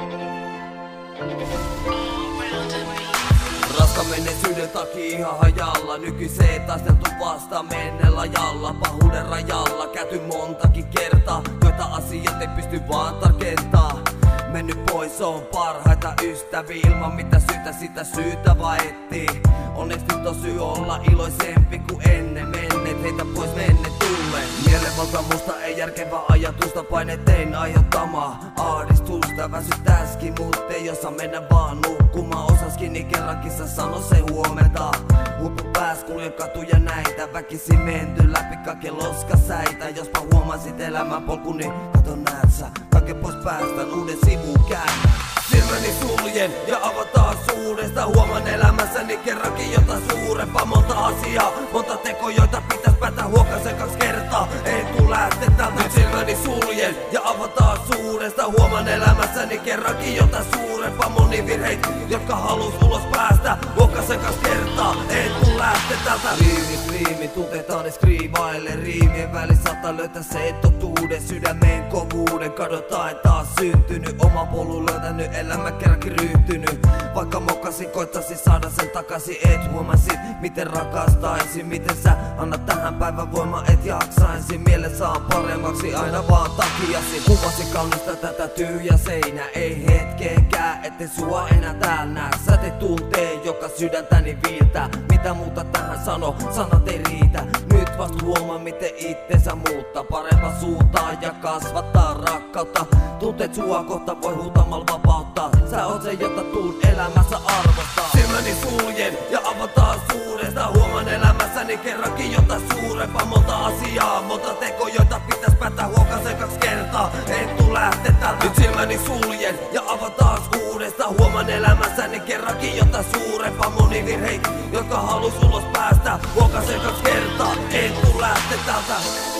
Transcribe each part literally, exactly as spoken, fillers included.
Raska menneisyyden takia ihan hajalla. Nykyiseen taisteltu vasta mennellä ajalla. Pahuuden rajalla käyty montakin kertaa, joita asiat ei pysty vaan tarkentaa. Mennyt pois on parhaita ystäviä, ilman mitä syytä sitä syytä vaan etsii. Onneksi nyt on syy olla iloisempi kuin ennen. Menneet heitä pois, menneet tulleen. Mielenvalta musta ei järkevää ajatusta, painetein aiheuttamaa ahdistusta. Väsyttäskin, mut ei osaa mennä vaan nukkumaan. Osaskin niin kerrankin sä sano se huomenta. Huippu pääs kuljen katuja näitä, väkisin menty läpi kaiken loskasäitä. Jospa huomasit elämän polku, niin kato näet sä kaiken pois päästän uuden sivun käännän. Silmäni suljen ja avataan suuresta. Huomaan elämässäni kerrankin jotain suurempaa. Monta asiaa, monta teko, joita pitäis päätä huokasen kaksi kertaa. En tuu lähte tältä. Nyt silmäni suljen ja avataan suuresta. Huomaan elämässäni kerrankin jotain suurempaa. Moni virheitä, jotka halus ulos päästä huokasen kaksi kertaa. En tuu lähte tältä. Riimit, riimit, tuntetaan skriivaille. Riimien välissä saattaa löytää se totuuden. Sydämen kovuuden, kadotaan taas syntynyt. Oma polun löytänyt, elämä kerrankin ryhtynyt. Vaikka mokasin, koittaisin saada sen takaisin. Et huomasit, miten rakastaisin. Miten sä annat tähän päivän voima, et jaksaisin. Mielen saan paremmaksi aina vaan takiasi. Kuvasin kaunista tätä tyhjä seinä. Ei hetkeäkään, etten sua enää täällä näe. Sä teet tunteen, joka sydäntäni viiltää. Mitä muuta tähän sano, sanat ei riitä. Nyt vasta huomaa, miten itsensä muuttaa. Parempaa suuntaan ja kasvattaa rakkautta. Tunteet sua kohta voi huutamalla vapauttaa. Sä oot se, jota tuun elämässä arvostaa. Silmäni suljen ja avataan suuresta. Huomaan elämässäni kerrankin jotain suurempaa. Monta asiaa, monta teko, joita pitäis päättää huokasen kaksi kertaa. En tuu lähte tältä. Nyt silmäni suljen ja avataan uudesta. Huomaan elämässäni kerrankin jotain suurempaa. Moni virheitä, jotka halus ulos päästä huokasen kaksi kertaa. En tuu lähte tältä.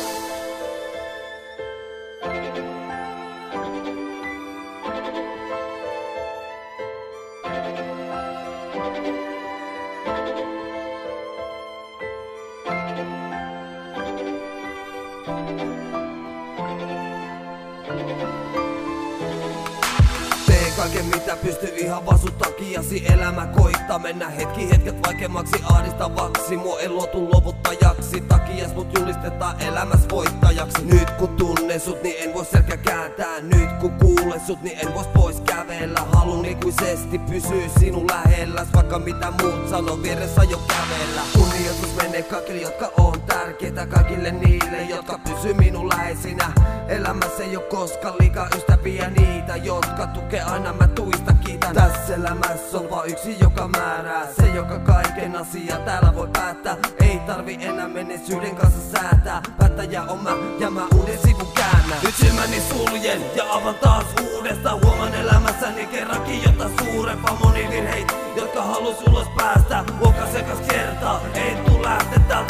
Teen kaiken mitä pysty ihan vaan sun takiasi. Elämä koittaa mennä hetki hetket vaikeammaksi, ahdistavaksi. Mua ei luotu luovuttajaksi. Takias mut julistetaan elämässä voittajaksi. Nyt kun tunnen sut, niin en voi selkä kääntää. Nyt kun kuulen sut, niin en vois pois kävellä. Halun ikuisesti pysyy sinun lähelläs. Vaikka mitä muut sanoo, vieressä jo kävellä. Kunnioitus menee kaikille, jotka on tärkeitä. Kaikille niille, jotka pysyy minun läheisinä. Elämässä ei oo koskaan liikaa ystäviä, niitä jotka tukee aina, mä tuista kiitän. Tässä elämässä on vaan yksi, joka määrää. Se, joka kaiken asian täällä voi päättää. Ei tarvi enää menneisyyden kanssa säätää. Päättäjä on mä ja mä uuden sivun käännän. Nyt silmäni suljen ja avan taas uudestaan. Huomaan elämässäni kerrankin jotain suurempaa. Moni virheitä, jotka halus ulos päästä huokasen kaksi kertaa. En tuu lähte tältä.